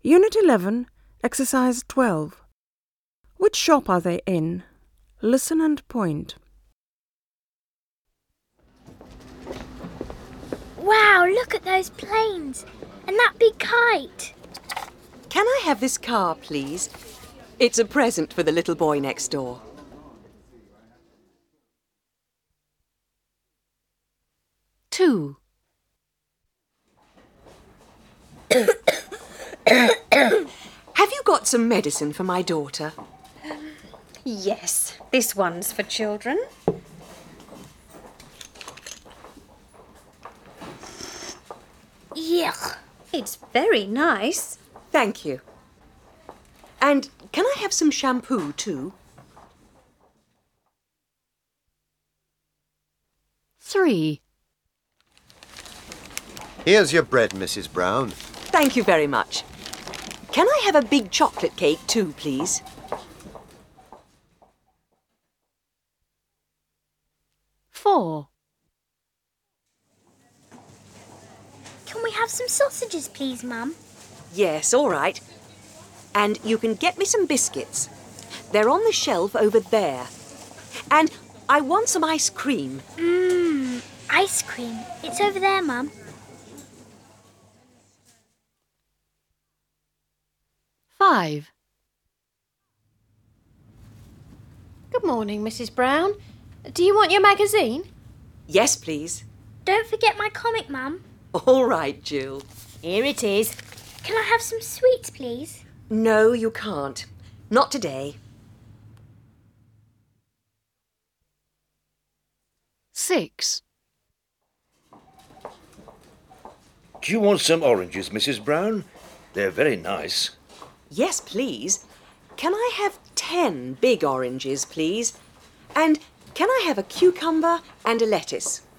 Unit 11, Exercise 12. Which shop are they in? Listen and point. Wow, look at those planes and that big kite. Can I have this car, please? It's a present for the little boy next door. Two. Have you got some medicine for my daughter? Yes, this one's for children. Yuck. It's very nice. Thank you. And can I have some shampoo too? 3. Here's your bread, Mrs. Brown. Thank you very much. Can I have a big chocolate cake too, please? 4. Can we have some sausages, please, Mum? Yes, all right. And you can get me some biscuits. They're on the shelf over there. And I want some ice cream. Ice cream. It's over there, Mum. 5. Good morning, Mrs. Brown. Do you want your magazine? Yes, please. Don't forget my comic, Mum. All right, Jill. Here it is. Can I have some sweets, please? No, you can't. Not today. 6. Do you want some oranges, Mrs. Brown? They're very nice. Yes, please. Can I have 10 big oranges, please? And can I have a cucumber and a lettuce?